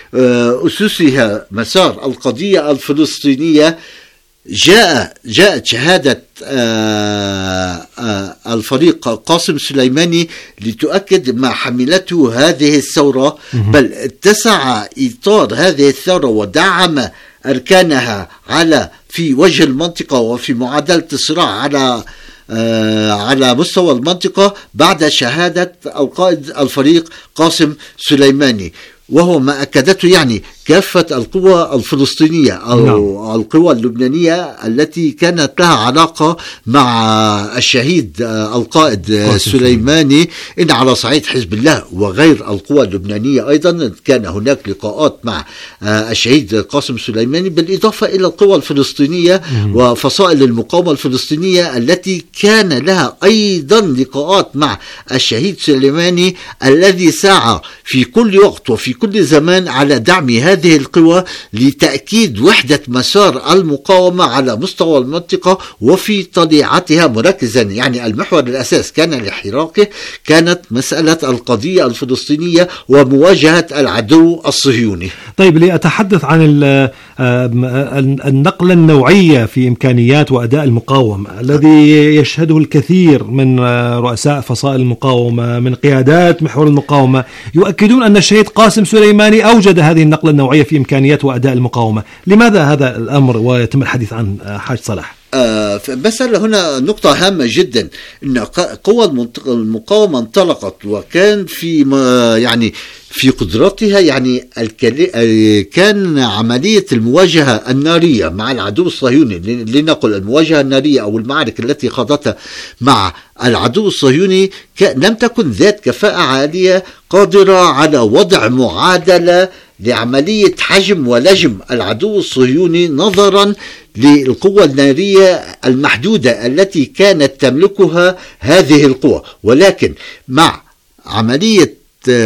أسسها مسار القضية الفلسطينية. جاء جاءت شهادة آآ آآ الفريق قاسم سليماني لتؤكد ما حملته هذه الثورة، بل اتسع إطار هذه الثورة ودعم أركانها على في وجه المنطقة وفي معادلة الصراع على على مستوى المنطقة بعد شهادة القائد الفريق قاسم سليماني، وهو ما أكدته. يعني كافة القوى الفلسطينية أو نعم. القوى اللبنانية التي كانت لها علاقة مع الشهيد القائد سليماني، إن على صعيد حزب الله وغير القوى اللبنانية أيضا كان هناك لقاءات مع الشهيد قاسم سليماني، بالإضافة إلى القوى الفلسطينية مم. وفصائل المقاومة الفلسطينية التي كان لها أيضا لقاءات مع الشهيد سليماني الذي سعى في كل وقت وفي كل زمان على دعم هذه القوى لتأكيد وحدة مسار المقاومة على مستوى المنطقة وفي طليعتها، مركزا يعني المحور الأساس كان لحراكه كانت مسألة القضية الفلسطينية ومواجهة العدو الصهيوني. طيب، لأتحدث عن النقلة النوعية في إمكانيات وأداء المقاومة الذي يشهده الكثير من رؤساء فصائل المقاومة من قيادات محور المقاومة، يؤكدون أن الشهيد قاسم سليماني أوجد هذه النقلة النوعية في إمكانيات وأداء المقاومة. لماذا هذا الأمر ويتم الحديث عن حاج صلاح؟ آه مثلا هنا نقطة هامة جدا، أن قوى المقاومة انطلقت وكان في يعني في قدرتها يعني كان عملية المواجهة النارية مع العدو الصهيوني، لنقل المواجهة النارية أو المعارك التي خاضتها مع العدو الصهيوني لم تكن ذات كفاءة عالية قادرة على وضع معادلة لعملية حجم ولجم العدو الصهيوني نظرا للقوة النارية المحدودة التي كانت تملكها هذه القوة. ولكن مع عملية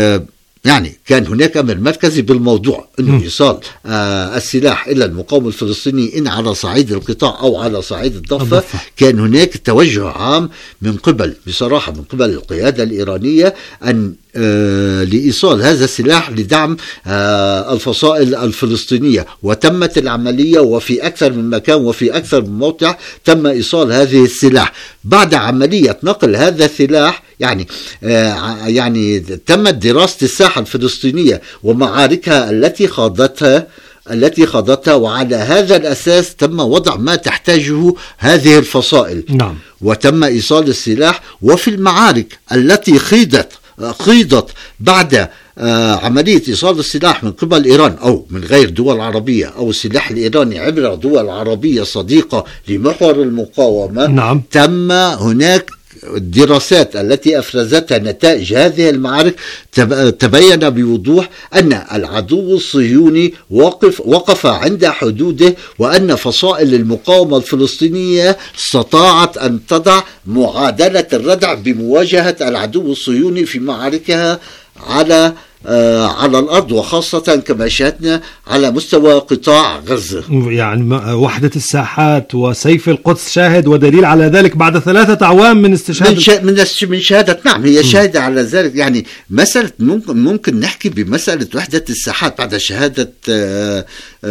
يعني كان هناك أمر مركزي بالموضوع أنه إيصال آه السلاح إلى المقاوم الفلسطيني إن على صعيد القطاع أو على صعيد الضفة. كان هناك توجه عام من قبل بصراحة من قبل القيادة الإيرانية أن آه لإيصال هذا السلاح لدعم آه الفصائل الفلسطينية، وتمت العملية وفي أكثر من مكان وفي أكثر من موقع تم إيصال هذه السلاح. بعد عملية نقل هذا السلاح يعني آه يعني تمت دراسة الساحة الفلسطينية ومعاركها التي خاضتها التي خاضتها وعلى هذا الأساس تم وضع ما تحتاجه هذه الفصائل. نعم. وتم إيصال السلاح. وفي المعارك التي خيضت خيضت بعد آه عملية إيصال السلاح من قبل إيران أو من غير دول عربية أو السلاح الإيراني عبر دول عربية صديقة لمحور المقاومة. نعم. تم هناك الدراسات التي أفرزتها نتائج هذه المعارك تبين بوضوح أن العدو الصهيوني وقف, وقف عند حدوده، وأن فصائل المقاومة الفلسطينية استطاعت أن تضع معادلة الردع بمواجهة العدو الصهيوني في معاركها على آه على الأرض، وخاصة كما شاهدنا على مستوى قطاع غزة. يعني وحدة الساحات وسيف القدس شاهد ودليل على ذلك بعد ثلاثة أعوام من استشهاد من, شا... من, من شهادة. نعم، هي شاهدة على ذلك. يعني مسألة ممكن, ممكن نحكي بمسألة وحدة الساحات بعد شهادة آه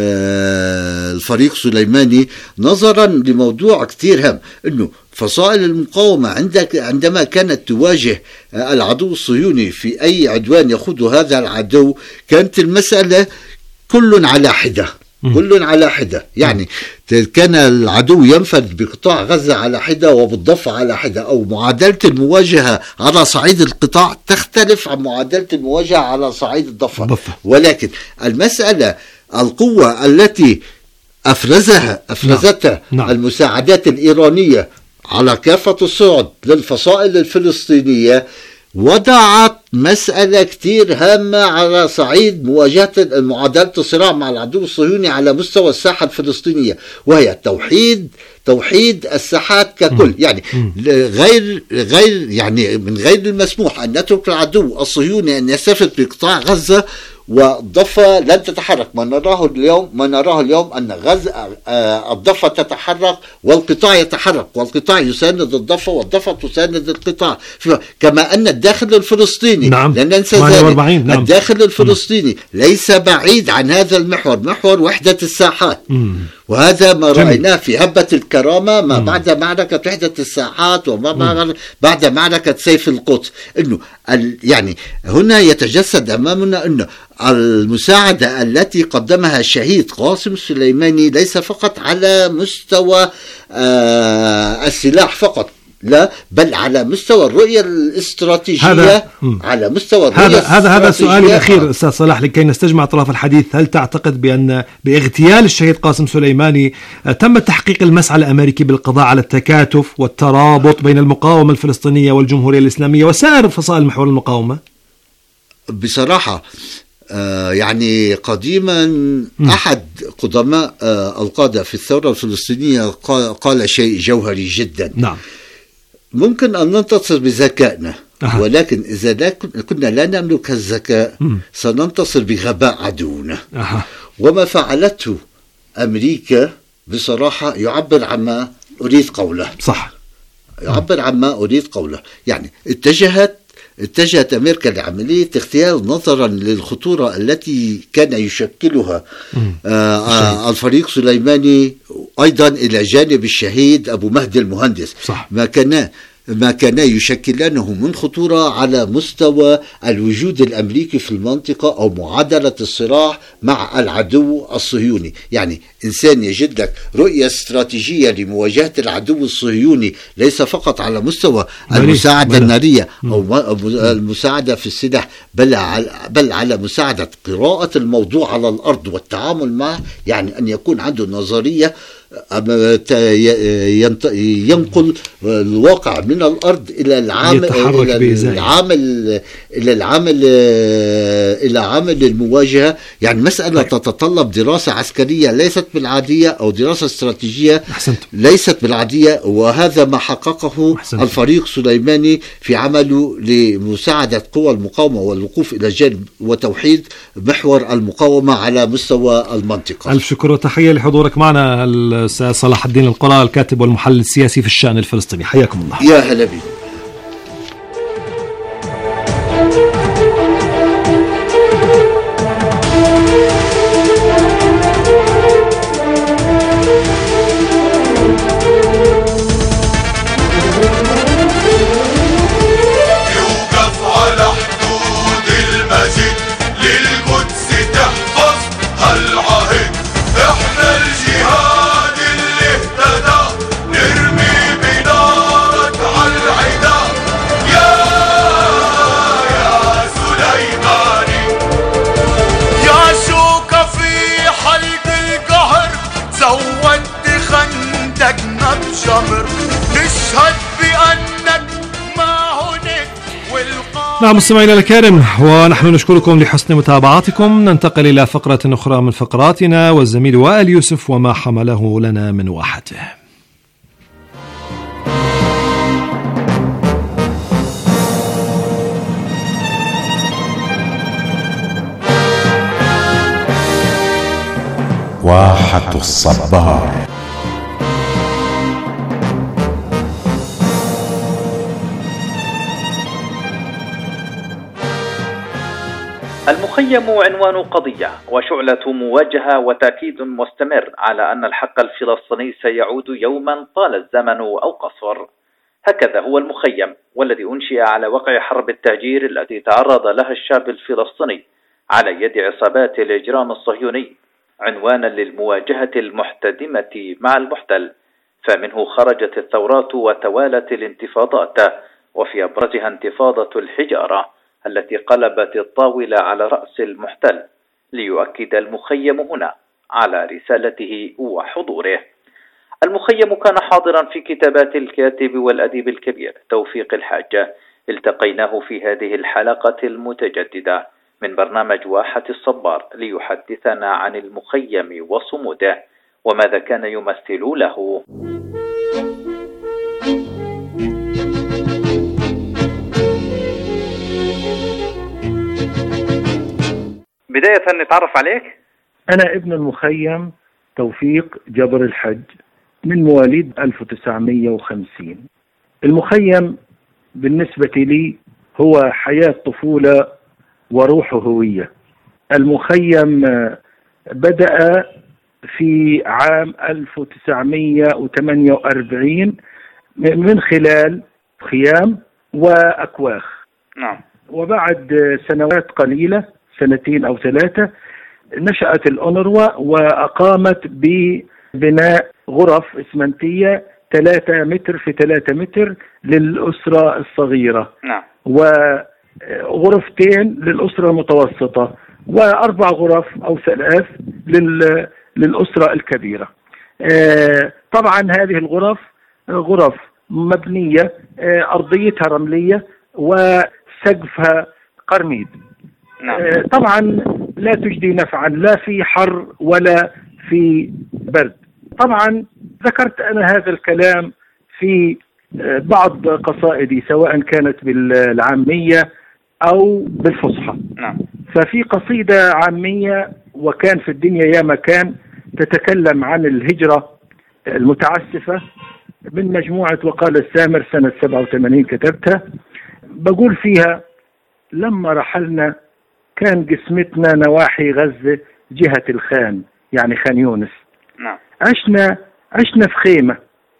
آه الفريق سليماني نظرا لموضوع كتير هام، أنه فصائل المقاومة عندك عندما كانت تواجه العدو الصهيوني في أي عدوان يخوض هذا العدو كانت المسألة كل على حدة كل على حدة. يعني كان العدو ينفذ بقطاع غزة على حدة وبالضفة على حدة، أو معادلة المواجهة على صعيد القطاع تختلف عن معادلة المواجهة على صعيد الضفة. بفة. ولكن المسألة القوة التي أفرزها أفرزتها نعم. المساعدات الإيرانية على كافة الصعد للفصائل الفلسطينية وضعت مسألة كتير هامة على صعيد مواجهة معادلة الصراع مع العدو الصهيوني على مستوى الساحة الفلسطينية، وهي توحيد توحيد الساحات ككل. يعني غير غير يعني من غير المسموح أن نترك العدو الصهيوني أن يستفد بقطاع غزة والضفة لن تتحرك. ما نراه اليوم ما نراه اليوم أن غزة آه الضفة تتحرك والقطاع يتحرك، والقطاع يساند الضفة والضفة تساند القطاع، كما أن الداخل الفلسطيني نعم. لن ننسى ذلك. نعم. الداخل الفلسطيني مم. ليس بعيد عن هذا المحور، محور وحدة الساحات. مم. وهذا ما جميل. رأيناه في هبة الكرامة ما مم. بعد معركة وحدة الساحات وما بعد معركة سيف القدس. إنه يعني هنا يتجسد أمامنا أنه المساعدة التي قدمها الشهيد قاسم سليماني ليس فقط على مستوى آه السلاح فقط، لا، بل على مستوى الرؤية الاستراتيجية. هذا على مستوى الرؤية هذا هذا هذا سؤالي الأخير آه. أستاذ صلاح لكي نستجمع أطراف الحديث. هل تعتقد بأن باغتيال الشهيد قاسم سليماني تم تحقيق المسعى الأمريكي بالقضاء على التكاتف والترابط بين المقاومة الفلسطينية والجمهورية الإسلامية وسائر فصائل محور المقاومة؟ بصراحة آه يعني قديما م. أحد قدماء آه القادة في الثورة الفلسطينية قال, قال شيء جوهري جدا. نعم. ممكن أن ننتصر بذكائنا، أه. ولكن إذا لا كنا لا نملك الذكاء م. سننتصر بغباء عدونا. أه. وما فعلته أمريكا بصراحة يعبر عما أريد قوله. صح. يعبر عما أريد قوله. يعني اتجهت اتجهت أمريكا لعملية اغتيال نظرا للخطورة التي كان يشكلها آه الفريق سليماني، أيضا إلى جانب الشهيد أبو مهدي المهندس. صح. ما كان ما كان يشكلانه من خطورة على مستوى الوجود الأمريكي في المنطقة أو معادلة الصراع مع العدو الصهيوني. يعني إنسان يجد لك رؤية استراتيجية لمواجهة العدو الصهيوني ليس فقط على مستوى المساعدة النارية أو المساعدة في السلاح، بل على, بل على مساعدة قراءة الموضوع على الأرض والتعامل معه. يعني أن يكون عنده نظرية ينقل الواقع من الأرض إلى العامل إلى العامل إلى العامل إلى عامل المواجهة. يعني مسألة تتطلب دراسة عسكرية ليست بالعادية أو دراسة استراتيجية ليست بالعادية، وهذا ما حققه الفريق سليماني في عمله لمساعدة قوى المقاومة والوقوف إلى جانب وتوحيد محور المقاومة على مستوى المنطقة. ألف شكر وتحية لحضورك معنا الأستاذ صلاح الدين القرا، الكاتب والمحلل السياسي في الشأن الفلسطيني. حياكم الله. يا هلا بي. نعم مستمعينا الكرام، ونحن نشكركم لحسن متابعتكم. ننتقل إلى فقرة أخرى من فقراتنا والزميل وائل يوسف وما حمله لنا من واحته. واحة الصبار. المخيم عنوان قضية وشعلة مواجهة وتأكيد مستمر على أن الحق الفلسطيني سيعود يوما طال الزمن أو قصر. هكذا هو المخيم، والذي أنشئ على وقع حرب التهجير التي تعرض لها الشعب الفلسطيني على يد عصابات الإجرام الصهيوني، عنوانا للمواجهة المحتدمة مع المحتل. فمنه خرجت الثورات وتوالت الانتفاضات، وفي أبرزها انتفاضة الحجارة التي قلبت الطاولة على رأس المحتل، ليؤكد المخيم هنا على رسالته وحضوره. المخيم كان حاضرا في كتابات الكاتب والأديب الكبير توفيق الحاج. التقيناه في هذه الحلقة المتجددة من برنامج واحة الصبار ليحدثنا عن المخيم وصموده وماذا كان يمثل له. بداية نتعرف عليك. أنا ابن المخيم توفيق جبر الحج من مواليد ألف وتسعمائة وخمسين. المخيم بالنسبة لي هو حياة طفولة وروح هوية. المخيم بدأ في عام ألف وتسعمائة وثمانية وأربعين من خلال خيام وأكواخ. نعم. وبعد سنوات قليلة، سنتين أو ثلاثة، نشأت الأونروا وأقامت ببناء غرف إسمنتية ثلاثة متر في ثلاثة متر للأسرة الصغيرة، نعم، وغرفتين للأسرة المتوسطة، وأربع غرف أو ثلاث للأسرة الكبيرة. طبعا هذه الغرف غرف مبنية أرضيتها رملية وسقفها قرميد. نعم. طبعا لا تجدي نفعا لا في حر ولا في برد. طبعا ذكرت أنا هذا الكلام في بعض قصائدي سواء كانت بالعامية أو بالفصحى. نعم. ففي قصيدة عامية وكان في الدنيا يا مكان تتكلم عن الهجرة المتعسفة من مجموعة وقال السامر سنة سبعة وثمانين كتبتها، بقول فيها: لما رحلنا كان قسمتنا نواحي غزة جهة الخان، يعني خان يونس. نعم. عشنا عشنا في خيمة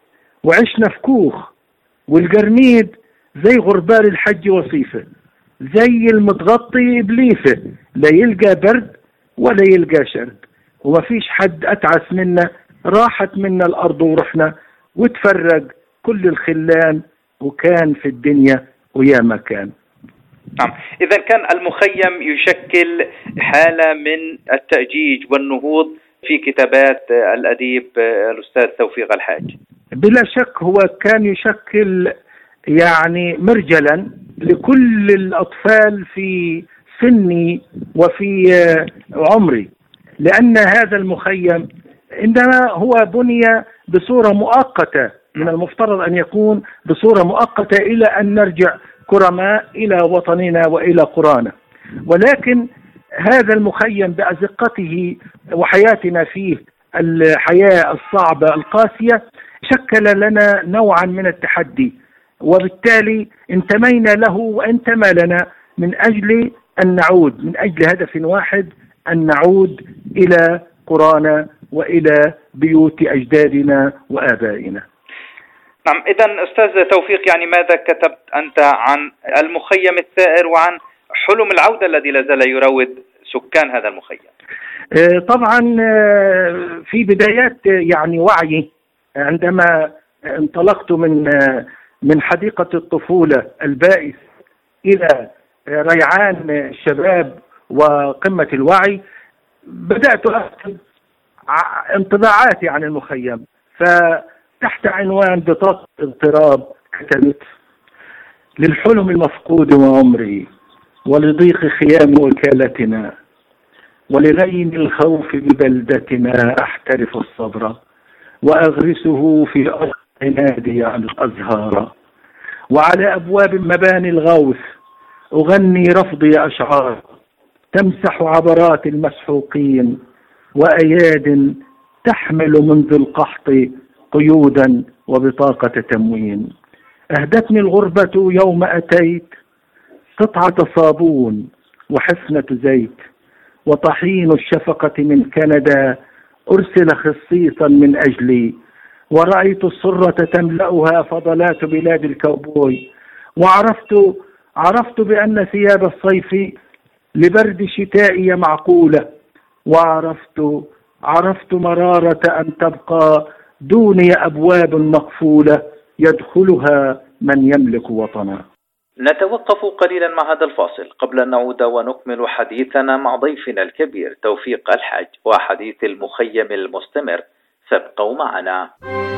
وعشنا في كوخ، والقرميد زي غربال الحج وصيفة، زي المتغطي بليفة، لا يلقى برد ولا يلقى شرد، وما فيش حد أتعس منا، راحت منا الأرض ورحنا، وتفرق كل الخلان، وكان في الدنيا ويا مكان. نعم. إذا كان المخيم يشكل حالة من التأجيج والنهوض في كتابات الأديب الأستاذ توفيق الحاج. بلا شك هو كان يشكل يعني مرجلا لكل الأطفال في سني وفي عمري، لأن هذا المخيم عندما هو بني بصورة مؤقتة، من المفترض أن يكون بصورة مؤقتة إلى أن نرجع كرماء إلى وطننا وإلى قرانا، ولكن هذا المخيم بأزقته وحياتنا فيه الحياة الصعبة القاسية شكل لنا نوعا من التحدي، وبالتالي انتمينا له وانتمى لنا من أجل أن نعود، من أجل هدف واحد، أن نعود إلى قرانا وإلى بيوت أجدادنا وآبائنا. نعم. إذن أستاذ توفيق، يعني ماذا كتبت أنت عن المخيم الثائر وعن حلم العودة الذي لازال يراود سكان هذا المخيم؟ طبعا في بدايات يعني وعي، عندما انطلقت من من حديقة الطفولة البائس إلى ريعان الشباب وقمة الوعي، بدأت أكتب انطباعاتي عن المخيم. فتحت عنوان بطاقة اضطراب كتبت: للحلم المفقود وعمري، ولضيق خيام وكالتنا، ولغين الخوف ببلدتنا أحترف الصبر، وأغرسه في أرض عنادي عن الأزهار، وعلى أبواب مباني الغوث أغني رفضي أشعار تمسح عبرات المسحوقين، وأياد تحمل منذ القحط قيودا وبطاقة تموين. أهدتني الغربة يوم أتيت قطعة صابون وحفنة زيت، وطحين الشفقة من كندا أرسل خصيصا من أجلي، ورأيت الصرة تملأها فضلات بلاد الكوبوي، وعرفت عرفت بأن ثياب الصيف لبرد شتائي معقولة، وعرفت عرفت مرارة أن تبقى دوني أبواب مقفولة يدخلها من يملك وطنا. نتوقف قليلا مع هذا الفاصل قبل أن نعود ونكمل حديثنا مع ضيفنا الكبير توفيق الحاج وحديث المخيم المستمر. فابقوا معنا.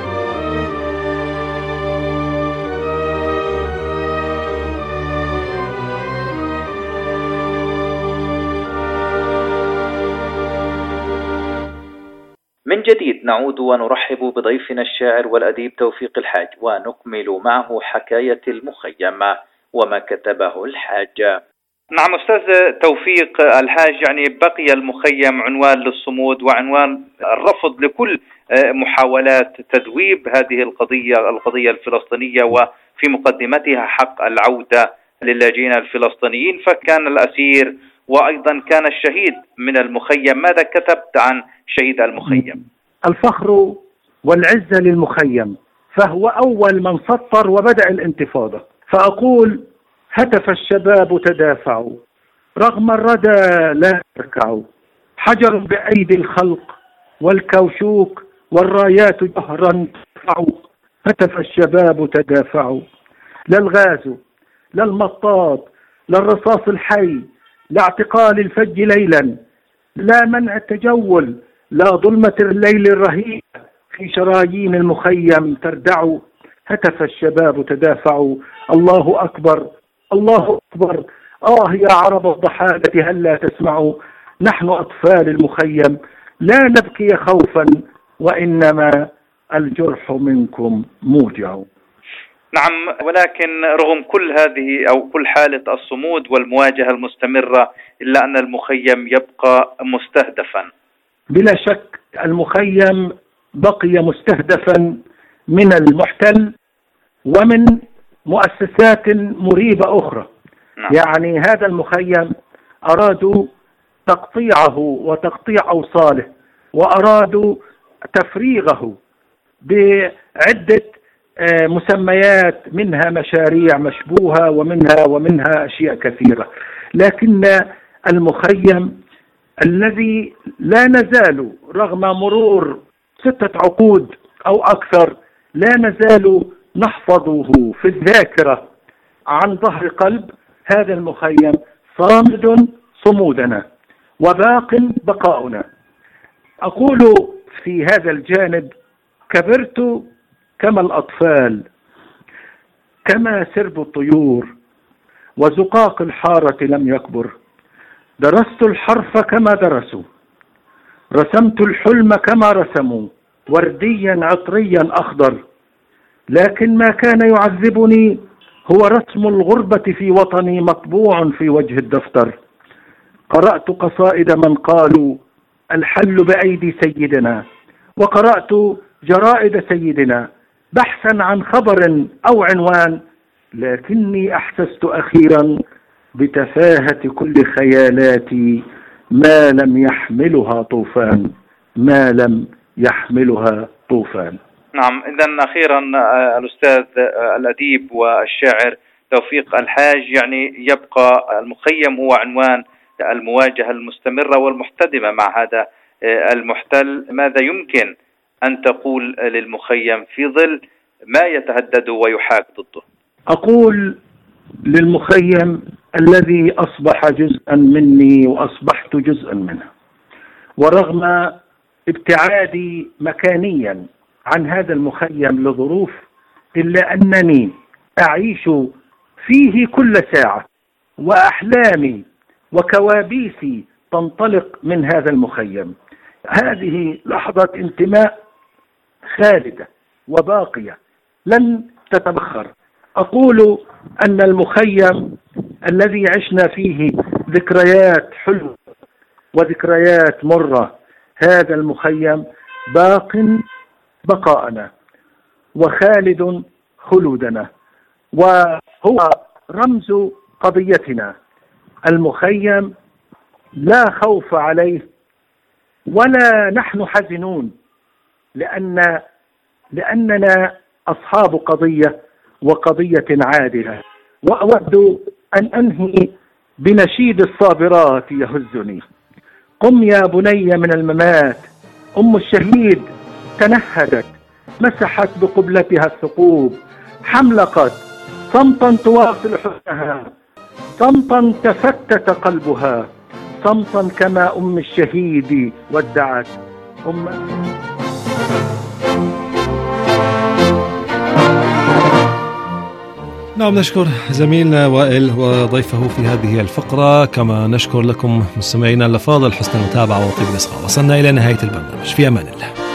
من جديد نعود ونرحب بضيفنا الشاعر والأديب توفيق الحاج ونكمل معه حكاية المخيم وما كتبه الحاج. نعم أستاذ توفيق الحاج، يعني بقي المخيم عنوان للصمود وعنوان الرفض لكل محاولات تذويب هذه القضية القضية الفلسطينية، وفي مقدمتها حق العودة للاجئين الفلسطينيين، فكان الأسير وأيضا كان الشهيد من المخيم. ماذا كتبت عن شهيد المخيم؟ الفخر والعزة للمخيم، فهو أول من سطر وبدأ الانتفاضة. فأقول: هتف الشباب تدافعوا رغم الردى لا يركعوا، حجر بأيدي الخلق والكوشوك والرايات جهرا ترفعوا، هتف الشباب تدافعوا، لا الغاز لا المطاط لا الرصاص الحي، لا اعتقال الفج ليلا، لا منع التجول، لا ظلمة الليل الرهيب في شرايين المخيم تردع. هتف الشباب تدافعوا، الله أكبر الله أكبر، آه يا عرب الضحالة هل لا تسمعوا، نحن أطفال المخيم لا نبكي خوفا وإنما الجرح منكم موجع. نعم، ولكن رغم كل هذه أو كل حالة الصمود والمواجهة المستمرة إلا أن المخيم يبقى مستهدفا. بلا شك المخيم بقي مستهدفا من المحتل ومن مؤسسات مريبة أخرى. نعم. يعني هذا المخيم أرادوا تقطيعه وتقطيع أوصاله، وأرادوا تفريغه بعدة مسميات، منها مشاريع مشبوهة ومنها ومنها أشياء كثيرة. لكن المخيم الذي لا نزال رغم مرور ستة عقود أو أكثر لا نزال نحفظه في الذاكرة عن ظهر قلب، هذا المخيم صامد صمودنا وباق بقاؤنا. أقول في هذا الجانب كبرت كما الأطفال، كما سرب الطيور وزقاق الحارة لم يكبر، درست الحرف كما درسوا، رسمت الحلم كما رسموا، ورديا عطريا أخضر، لكن ما كان يعذبني هو رسم الغربة في وطني مطبوع في وجه الدفتر. قرأت قصائد من قالوا الحل بأيدي سيدنا، وقرأت جرائد سيدنا بحثا عن خبر أو عنوان، لكني أحسست أخيرا بتفاهة كل خيالاتي ما لم يحملها طوفان، ما لم يحملها طوفان. نعم، إذن أخيرا الأستاذ الأديب والشاعر توفيق الحاج، يعني يبقى المخيم هو عنوان المواجهة المستمرة والمحتدمة مع هذا المحتل. ماذا يمكن أن تقول للمخيم في ظل ما يتهدد ويحاك ضده؟ أقول للمخيم الذي أصبح جزءا مني وأصبحت جزءا منه، ورغم ابتعادي مكانيا عن هذا المخيم لظروف، إلا أنني أعيش فيه كل ساعة، وأحلامي وكوابيسي تنطلق من هذا المخيم. هذه لحظة انتماء خالدة وباقية لن تتبخر. أقول أن المخيم الذي عشنا فيه ذكريات حلوة وذكريات مرة، هذا المخيم باق بقاءنا وخالد خلودنا، وهو رمز قضيتنا. المخيم لا خوف عليه ولا نحن حزنون، لأن لأننا أصحاب قضية وقضية عادلة. وأود أن أنهي بنشيد الصابرات يهزني: قم يا بني من الممات، أم الشهيد تنهدت، مسحت بقبلتها الثقوب، حملقت صمتا تواصل حزنها، صمتا تفتت قلبها، صمتا كما أم الشهيد ودعت أم. نعم، نشكر زميلنا وائل وضيفه في هذه الفقرة، كما نشكر لكم مستمعينا الأفاضل حسن المتابعة وطيب الإصغاء. وصلنا إلى نهاية البرنامج، في أمان الله.